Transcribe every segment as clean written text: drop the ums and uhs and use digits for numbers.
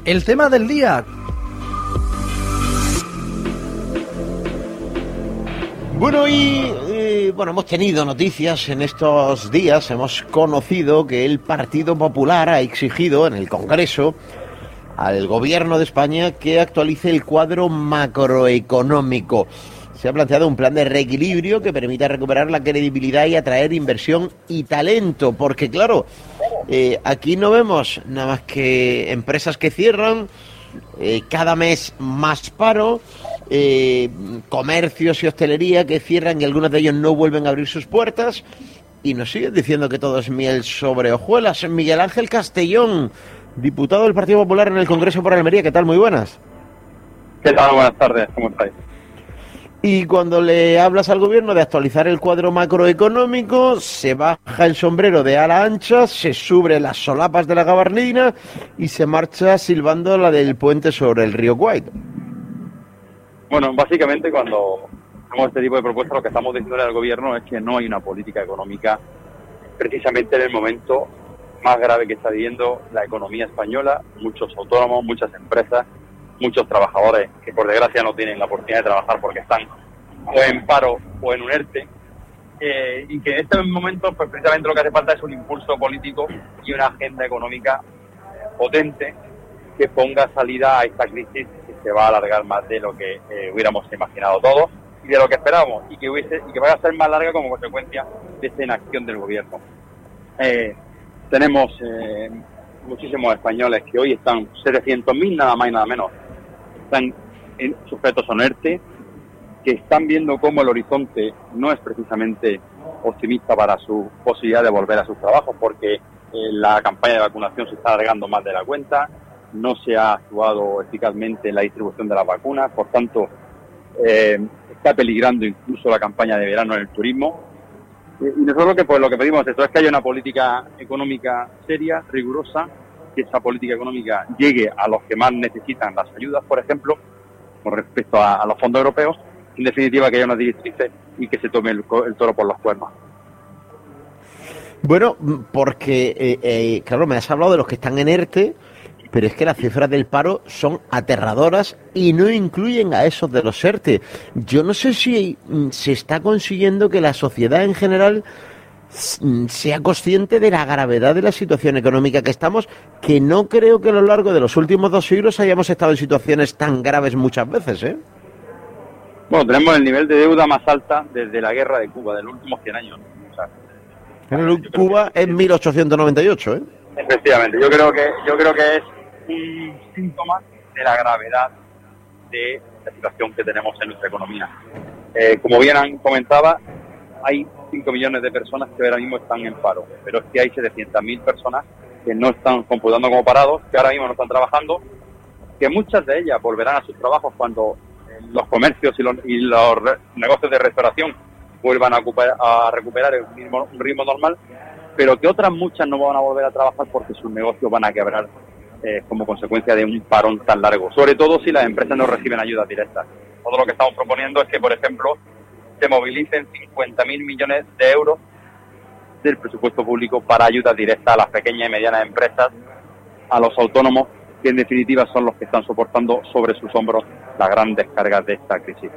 El tema del día. Bueno, hemos tenido noticias en estos días, hemos conocido que el Partido Popular ha exigido en el Congreso al Gobierno de España que actualice el cuadro macroeconómico. Se ha planteado un plan de reequilibrio que permita recuperar la credibilidad y atraer inversión y talento, porque claro, aquí no vemos nada más que empresas que cierran, cada mes más paro, comercios y hostelería que cierran y algunos de ellos no vuelven a abrir sus puertas, y nos siguen diciendo que todo es miel sobre hojuelas. Miguel Ángel Castellón, diputado del Partido Popular en el Congreso por Almería, ¿qué tal? Muy buenas. ¿Qué tal? Buenas tardes, ¿cómo estáis? Y cuando le hablas al gobierno de actualizar el cuadro macroeconómico, se baja el sombrero de ala ancha, se sube las solapas de la gabardina y se marcha silbando la del puente sobre el río Kwai. Bueno, básicamente cuando hacemos este tipo de propuestas lo que estamos diciendo al gobierno es que no hay una política económica precisamente en el momento más grave que está viviendo la economía española, muchos autónomos, muchas empresas, muchos trabajadores que por desgracia no tienen la oportunidad de trabajar porque están o en paro o en un ERTE, y que en este momento pues precisamente lo que hace falta es un impulso político y una agenda económica potente que ponga salida a esta crisis que se va a alargar más de lo que hubiéramos imaginado todos y de lo que esperábamos, y que vaya a ser más larga como consecuencia de esta inacción del gobierno. Tenemos muchísimos españoles que hoy están 700.000 nada más y nada menos, están sujetos a un ERTE, que están viendo cómo el horizonte no es precisamente optimista para su posibilidad de volver a sus trabajos, porque la campaña de vacunación se está alargando más de la cuenta, no se ha actuado eficazmente en la distribución de las vacunas, por tanto está peligrando incluso la campaña de verano en el turismo. Y nosotros lo que pedimos es que haya una política económica seria, rigurosa, que esa política económica llegue a los que más necesitan las ayudas, por ejemplo, con respecto a los fondos europeos, en definitiva que haya unas directrices y que se tome el toro por los cuernos. Bueno, porque, claro, me has hablado de los que están en ERTE, pero es que las cifras del paro son aterradoras y no incluyen a esos de los ERTE. Yo no sé si se está consiguiendo que la sociedad en general sea consciente de la gravedad de la situación económica que estamos, que no creo que a lo largo de los últimos 2 siglos hayamos estado en situaciones tan graves muchas veces, ¿eh? Bueno, tenemos el nivel de deuda más alta desde la guerra de Cuba, de los últimos 100 años. O sea, Cuba en 1898, ¿eh? Efectivamente, yo creo que es un síntoma de la gravedad de la situación que tenemos en nuestra economía. Como bien comentaba, hay 5 millones de personas que ahora mismo están en paro, pero es que hay 700.000 personas que no están computando como parados, que ahora mismo no están trabajando, que muchas de ellas volverán a sus trabajos cuando los comercios y los negocios de restauración vuelvan a recuperar un ritmo normal, pero que otras muchas no van a volver a trabajar porque sus negocios van a quebrar como consecuencia de un parón tan largo, sobre todo si las empresas no reciben ayudas directas. Todo lo que estamos proponiendo es que, por ejemplo, se movilicen 50.000 millones de euros del presupuesto público para ayudas directas a las pequeñas y medianas empresas, a los autónomos, que en definitiva son los que están soportando sobre sus hombros las grandes cargas de esta crisis.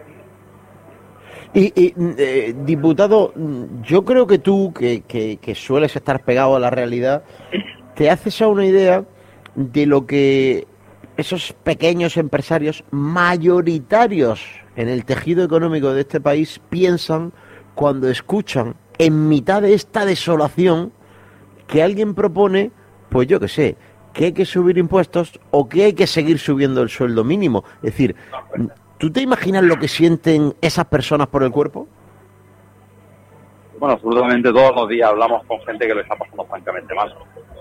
Diputado, yo creo que tú, que sueles estar pegado a la realidad, te haces a una idea de lo que esos pequeños empresarios mayoritarios en el tejido económico de este país piensan cuando escuchan en mitad de esta desolación que alguien propone, pues yo qué sé, que hay que subir impuestos o que hay que seguir subiendo el sueldo mínimo. Es decir, ¿tú te imaginas lo que sienten esas personas por el cuerpo? Bueno, absolutamente todos los días hablamos con gente que lo está pasando francamente mal.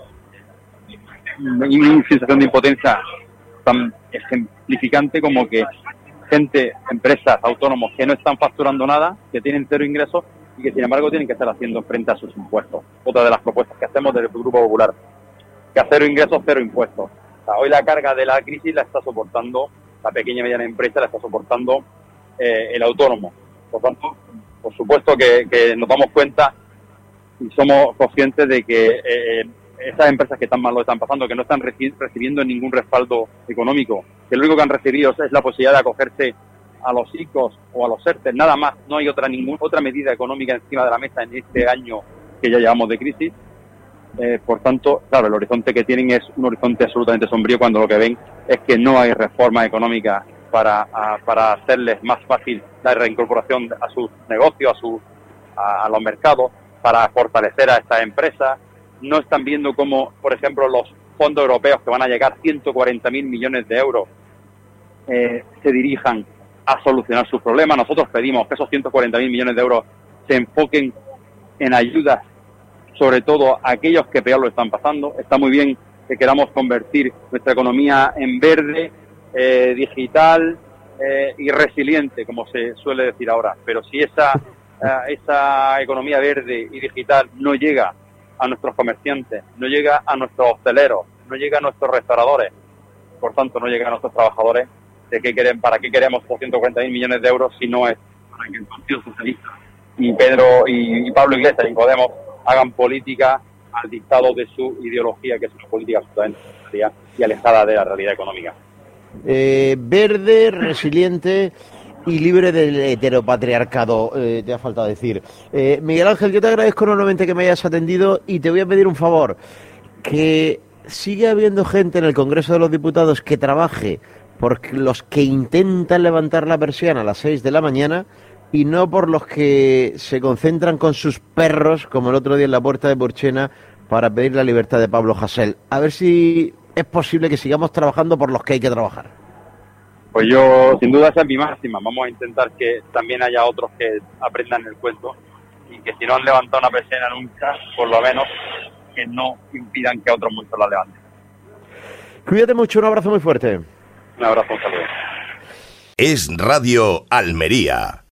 Hay una sensación de impotencia tan ejemplificante como que gente, empresas, autónomos que no están facturando nada, que tienen 0 ingresos y que sin embargo tienen que estar haciendo frente a sus impuestos. Otra de las propuestas que hacemos desde el Grupo Popular, que a 0 ingresos, 0 impuestos. O sea, hoy la carga de la crisis la está soportando la pequeña y mediana empresa, la está soportando el autónomo. Por tanto, por supuesto que nos damos cuenta y somos conscientes de que esas empresas que tan mal lo están pasando, que no están recibiendo ningún respaldo económico, que lo único que han recibido es la posibilidad de acogerse a los ICOs o a los ERTE, nada más, no hay otra medida económica encima de la mesa en este año que ya llevamos de crisis. Por tanto, claro, el horizonte que tienen es un horizonte absolutamente sombrío cuando lo que ven es que no hay reforma económica para hacerles más fácil la reincorporación a sus negocios, a los mercados, para fortalecer a estas empresas. No están viendo cómo, por ejemplo, los fondos europeos, que van a llegar 140.000 millones de euros, se dirijan a solucionar sus problemas. Nosotros pedimos que esos 140.000 millones de euros se enfoquen en ayudas, sobre todo a aquellos que peor lo están pasando. Está muy bien que queramos convertir nuestra economía en verde, digital y resiliente, como se suele decir ahora, pero si esa economía verde y digital no llega a nuestros comerciantes, no llega a nuestros hosteleros, no llega a nuestros restauradores, por tanto no llega a nuestros trabajadores, ¿para qué queremos 240.000 millones de euros si no es para que el Partido Socialista y Pablo Iglesias y Podemos hagan política al dictado de su ideología, que es una política absolutamente necesaria y alejada de la realidad económica? Verde, resiliente y libre del heteropatriarcado, te ha faltado decir. Miguel Ángel, yo te agradezco enormemente que me hayas atendido y te voy a pedir un favor, que sigue habiendo gente en el Congreso de los Diputados que trabaje por los que intentan levantar la persiana a las 6 de la mañana y no por los que se concentran con sus perros, como el otro día en la puerta de Burchena, para pedir la libertad de Pablo Hasél. A ver si es posible que sigamos trabajando por los que hay que trabajar. Pues yo, sin duda, esa es mi máxima. Vamos a intentar que también haya otros que aprendan el cuento y que si no han levantado una persiana nunca, por lo menos que no impidan que otros muchos la levanten. Cuídate mucho, un abrazo muy fuerte. Un abrazo, un saludo. Es Radio Almería.